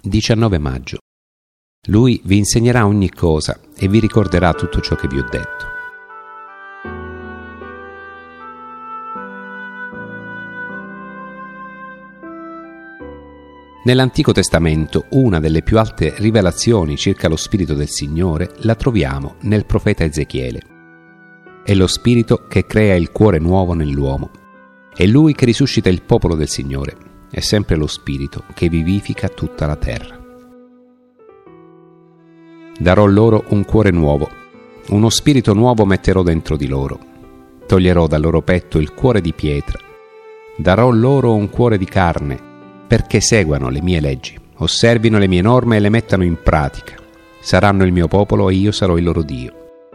19 maggio. Lui vi insegnerà ogni cosa e vi ricorderà tutto ciò che vi ho detto. Nell'Antico Testamento una delle più alte rivelazioni circa lo Spirito del Signore la troviamo nel profeta Ezechiele. È lo Spirito che crea il cuore nuovo nell'uomo. È Lui che risuscita il popolo del Signore. È sempre lo Spirito che vivifica tutta la terra. Darò loro un cuore nuovo, uno spirito nuovo metterò dentro di loro. Toglierò dal loro petto il cuore di pietra. Darò loro un cuore di carne, perché seguano le mie leggi, osservino le mie norme e le mettano in pratica. Saranno il mio popolo e io sarò il loro Dio.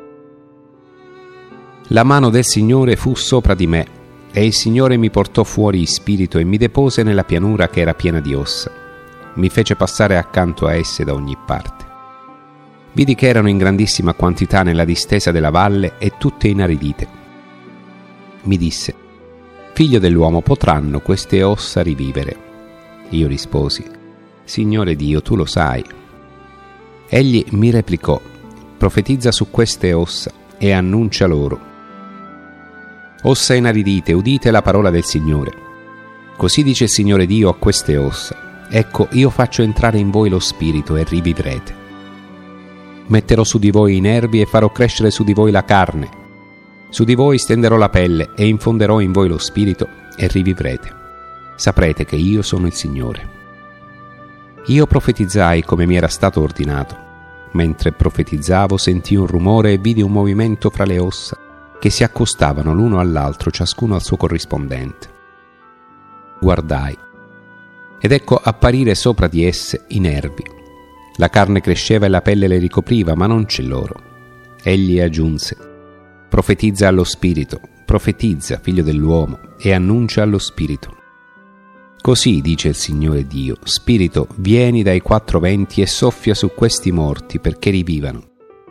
La mano del Signore fu sopra di me, e il Signore mi portò fuori in spirito e mi depose nella pianura che era piena di ossa. Mi fece passare accanto a esse da ogni parte. Vidi che erano in grandissima quantità nella distesa della valle e tutte inaridite. Mi disse: Figlio dell'uomo, potranno queste ossa rivivere? Io risposi: Signore Dio, tu lo sai. Egli mi replicò: Profetizza su queste ossa e annuncia loro: Ossa inaridite, udite la parola del Signore. Così dice il Signore Dio a queste ossa: Ecco, io faccio entrare in voi lo spirito e rivivrete. Metterò su di voi i nervi e farò crescere su di voi la carne. Su di voi stenderò la pelle e infonderò in voi lo spirito e rivivrete. Saprete che io sono il Signore. Io profetizzai come mi era stato ordinato. Mentre profetizzavo sentii un rumore e vidi un movimento fra le ossa che si accostavano l'uno all'altro, ciascuno al suo corrispondente. Guardai, ed ecco apparire sopra di esse i nervi. La carne cresceva e la pelle le ricopriva, ma non c'è loro. Egli aggiunse: Profetizza allo spirito, profetizza, figlio dell'uomo, e annuncia allo spirito. Così dice il Signore Dio: Spirito, vieni dai quattro venti e soffia su questi morti perché rivivano.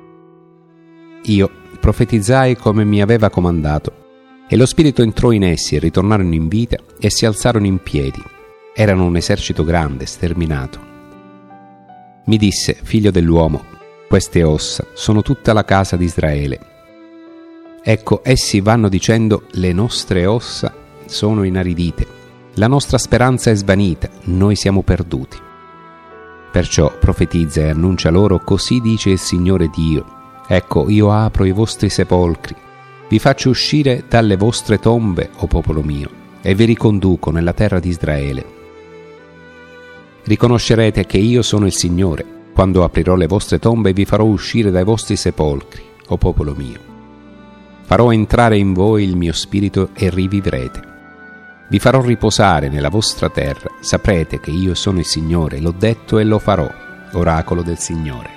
Io profetizzai come mi aveva comandato, e lo spirito entrò in essi e ritornarono in vita e si alzarono in piedi. Erano un esercito grande, sterminato. Mi disse: Figlio dell'uomo, queste ossa sono tutta la casa di Israele. Ecco, essi vanno dicendo: le nostre ossa sono inaridite, la nostra speranza è svanita, noi siamo perduti. Perciò profetizza e annuncia loro: così dice il Signore Dio: Ecco, io apro i vostri sepolcri, vi faccio uscire dalle vostre tombe, o popolo mio, e vi riconduco nella terra di Israele. Riconoscerete che io sono il Signore, quando aprirò le vostre tombe e vi farò uscire dai vostri sepolcri, o popolo mio. Farò entrare in voi il mio spirito e rivivrete. Vi farò riposare nella vostra terra, saprete che io sono il Signore, l'ho detto e lo farò, oracolo del Signore.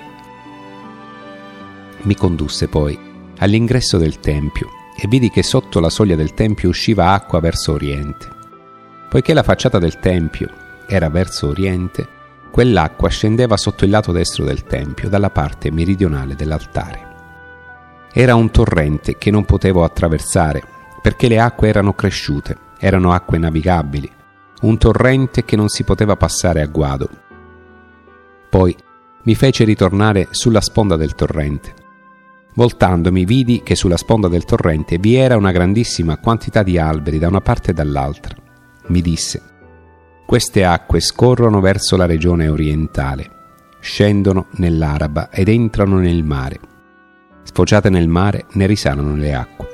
Mi condusse poi all'ingresso del Tempio e vidi che sotto la soglia del Tempio usciva acqua verso oriente. Poiché la facciata del Tempio era verso oriente, quell'acqua scendeva sotto il lato destro del Tempio, dalla parte meridionale dell'altare. Era un torrente che non potevo attraversare, perché le acque erano cresciute, erano acque navigabili, un torrente che non si poteva passare a guado. Poi mi fece ritornare sulla sponda del torrente. Voltandomi vidi che sulla sponda del torrente vi era una grandissima quantità di alberi da una parte e dall'altra. Mi disse: Queste acque scorrono verso la regione orientale, scendono nell'Araba ed entrano nel mare. Sfociate nel mare ne risanano le acque.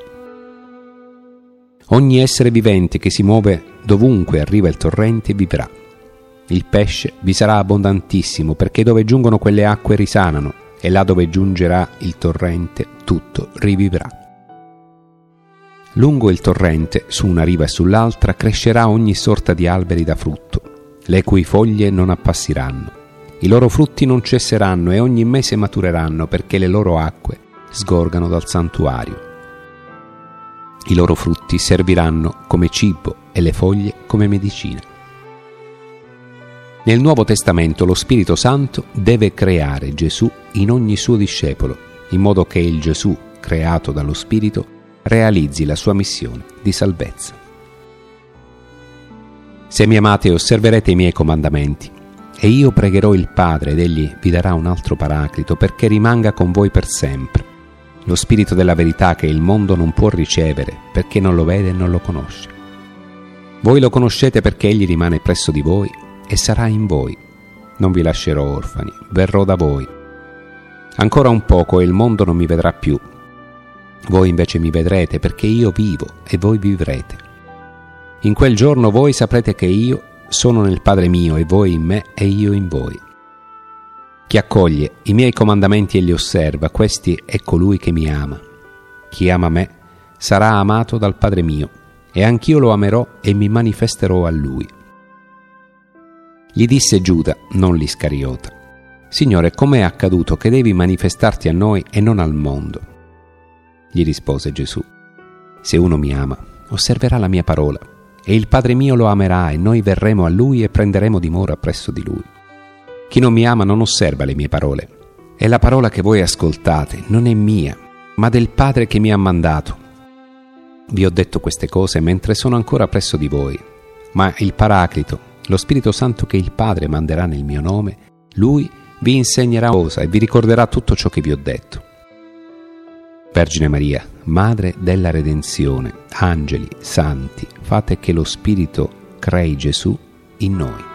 Ogni essere vivente che si muove dovunque arriva il torrente vivrà. Il pesce vi sarà abbondantissimo, perché dove giungono quelle acque risanano, e là dove giungerà il torrente tutto rivivrà. Lungo il torrente, su una riva e sull'altra, crescerà ogni sorta di alberi da frutto, le cui foglie non appassiranno. I loro frutti non cesseranno e ogni mese matureranno, perché le loro acque sgorgano dal santuario. I loro frutti serviranno come cibo e le foglie come medicina. Nel Nuovo Testamento lo Spirito Santo deve creare Gesù in ogni suo discepolo, in modo che il Gesù, creato dallo Spirito, realizzi la sua missione di salvezza. Se mi amate, osserverete i miei comandamenti, E io pregherò il Padre ed egli vi darà un altro Paraclito perché rimanga con voi per sempre, lo Spirito della verità che il mondo non può ricevere perché non lo vede e non lo conosce. Voi lo conoscete perché egli rimane presso di voi e sarà in voi. Non vi lascerò orfani, verrò da voi. Ancora un poco e il mondo non mi vedrà più. Voi invece mi vedrete perché io vivo e voi vivrete. In quel giorno voi saprete che io sono nel Padre mio e voi in me e io in voi. Chi accoglie i miei comandamenti e li osserva, questi è colui che mi ama. Chi ama me sarà amato dal Padre mio e anch'io lo amerò e mi manifesterò a lui. Gli disse Giuda, non l'Iscariota: Signore, com'è accaduto che devi manifestarti a noi e non al mondo? Gli rispose Gesù: Se uno mi ama, osserverà la mia parola, e il Padre mio lo amerà, e noi verremo a lui e prenderemo dimora presso di lui. Chi non mi ama non osserva le mie parole, e la parola che voi ascoltate non è mia, ma del Padre che mi ha mandato. Vi ho detto queste cose mentre sono ancora presso di voi, ma il Paraclito, lo Spirito Santo che il Padre manderà nel mio nome, lui vi insegnerà cosa e vi ricorderà tutto ciò che vi ho detto. Vergine Maria, Madre della Redenzione, angeli, santi, fate che lo Spirito crei Gesù in noi.